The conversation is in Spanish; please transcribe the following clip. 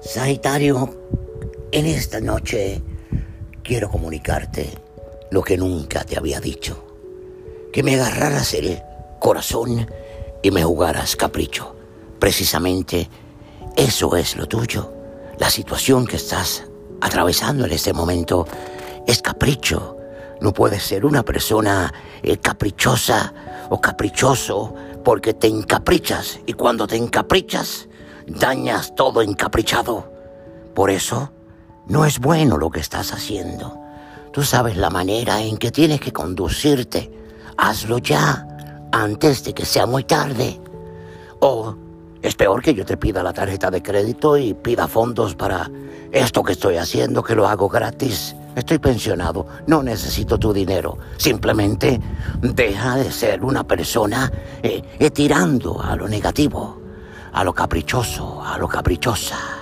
Sagitario, en esta noche quiero comunicarte lo que nunca te había dicho. Que me agarraras el corazón y me jugaras capricho. Precisamente eso es lo tuyo. La situación que estás atravesando en este momento es capricho. No puedes ser una persona caprichosa o caprichoso porque te encaprichas, y cuando te encaprichas dañas todo encaprichado. Por eso no es bueno lo que estás haciendo. Tú sabes la manera en que tienes que conducirte. Hazlo ya, antes de que sea muy tarde. O es peor que yo te pida la tarjeta de crédito y pida fondos para esto que estoy haciendo, que lo hago gratis. Estoy pensionado, no necesito tu dinero. Simplemente deja de ser una persona tirando a lo negativo, a lo caprichoso, a lo caprichosa.